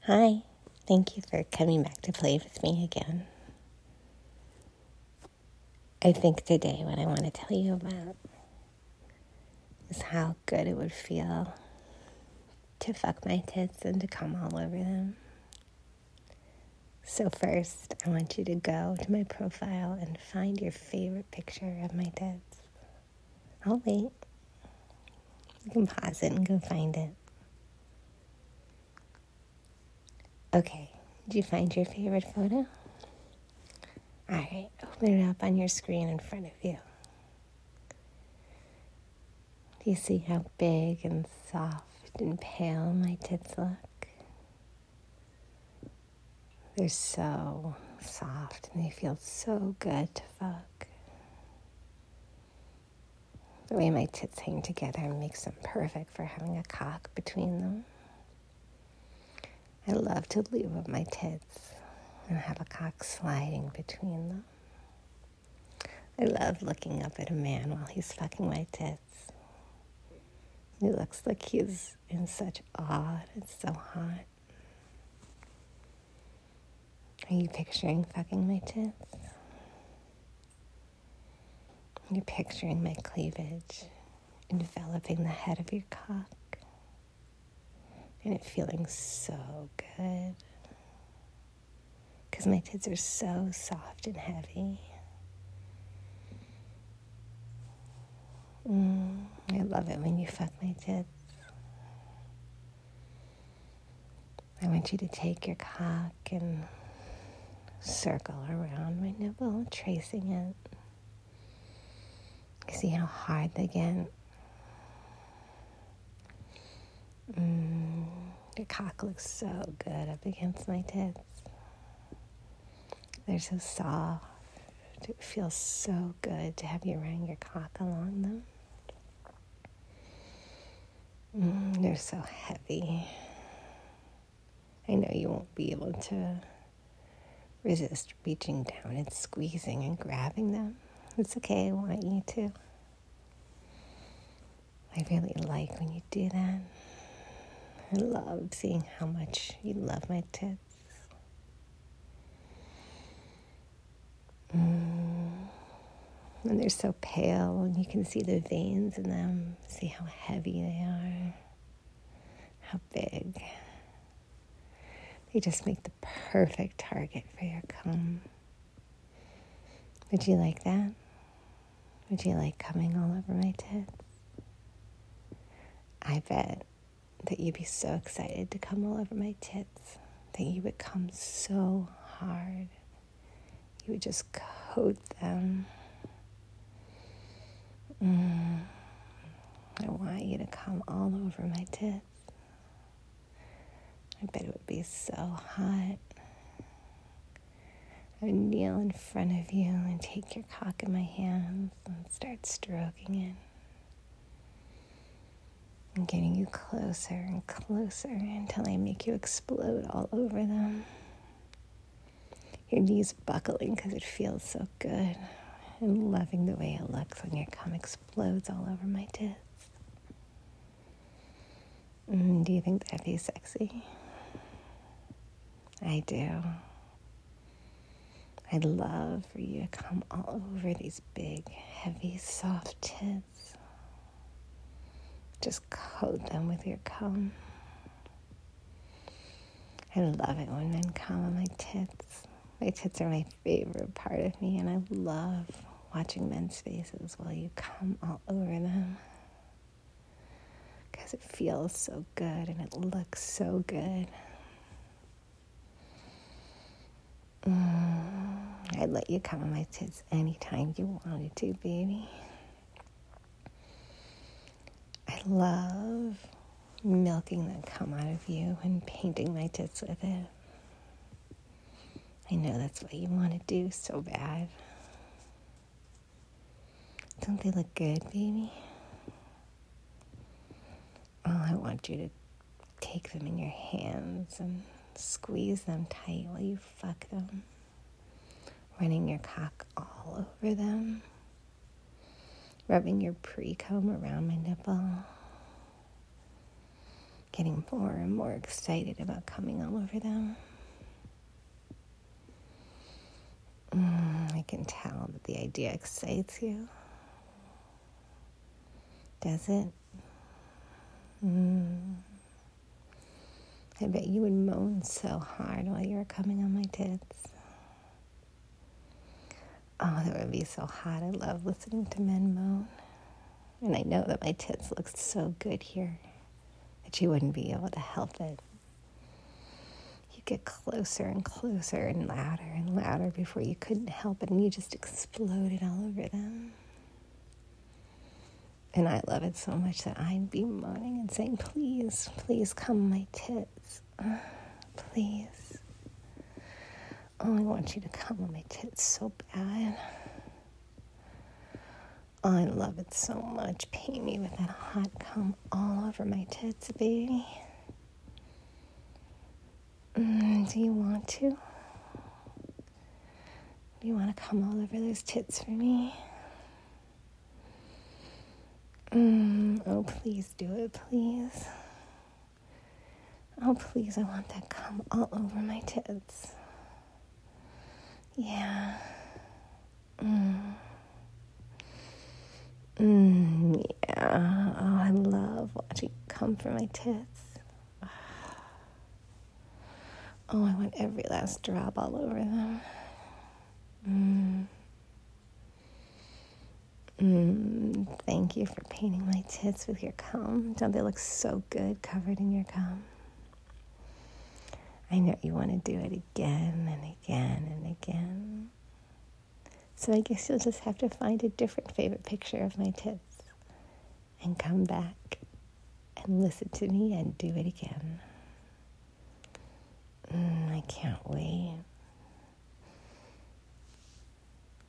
Hi, thank you for coming back to play with me again. I think today what I want to tell you about is how good it would feel to fuck my tits and to come all over them. So first, I want you to go to my profile and find your favorite picture of my tits. I'll wait. You can pause it and go find it. Okay, did you find your favorite photo? Alright, open it up on your screen in front of you. Do you see how big and soft and pale my tits look? They're so soft and they feel so good to fuck. The way my tits hang together makes them perfect for having a cock between them. I love to lube up my tits and have a cock sliding between them. I love looking up at a man while he's fucking my tits. He looks like he's in such awe. It's so hot. Are you picturing fucking my tits? You're picturing my cleavage enveloping the head of your cock and it feeling so good because my tits are so soft and heavy. I love it when you fuck my tits. I want you to take your cock and circle around my nipple, tracing it. You see how hard they get? Your cock looks so good up against my tits. They're so soft. It feels so good to have you run your cock along them. They're so heavy. I know you won't be able to resist reaching down and squeezing and grabbing them. It's okay, I want you to. I really like when you do that. I love seeing how much you love my tits. And they're so pale, and you can see the veins in them. See how heavy they are, how big. They just make the perfect target for your cum. Would you like that? Would you like coming all over my tits? I bet that you'd be so excited to come all over my tits that you would come so hard. You would just coat them. I want you to come all over my tits. I bet it would be so hot. I would kneel in front of you and take your cock in my hands and start stroking it. And getting you closer and closer until I make you explode all over them. Your knees buckling because it feels so good. And loving the way it looks when your cum explodes all over my tits. Do you think that'd be sexy? I do. I'd love for you to come all over these big, heavy, soft tits. Just coat them with your cum. I love it when men come on my tits. My tits are my favorite part of me, and I love watching men's faces while you come all over them. Because it feels so good and it looks so good. I'd let you come on my tits anytime you wanted to, baby. I love milking the cum out of you and painting my tits with it. I know that's what you want to do so bad. Don't they look good, baby? Oh, I want you to take them in your hands and squeeze them tight while you fuck them. Running your cock all over them. Rubbing your pre-cum around my nipple. getting more and more excited about coming all over them. I can tell that the idea excites you. Does it? I bet you would moan so hard while you were coming on my tits. Oh, that would be so hot. I love listening to men moan. And I know that my tits look so good here that you wouldn't be able to help it. You get closer and closer and louder before you couldn't help it, and you just exploded all over them. And I love it so much that I'd be moaning and saying, please, please come on my tits. Please. Oh, I want you to come on my tits so bad. Oh, I love it so much. Paint me with that hot cum all over my tits, baby. Do you want to? Do you want to come all over those tits for me? Oh, please do it, please. Oh, please, I want that cum all over my tits. Yeah. Yeah. Oh, I love watching you come from my tits. Oh, I want every last drop all over them. Thank you for painting my tits with your cum. Don't they look so good covered in your cum? I know you want to do it again and again and again. So I guess you'll just have to find a different favorite picture of my tits and come back and listen to me and do it again. I can't wait.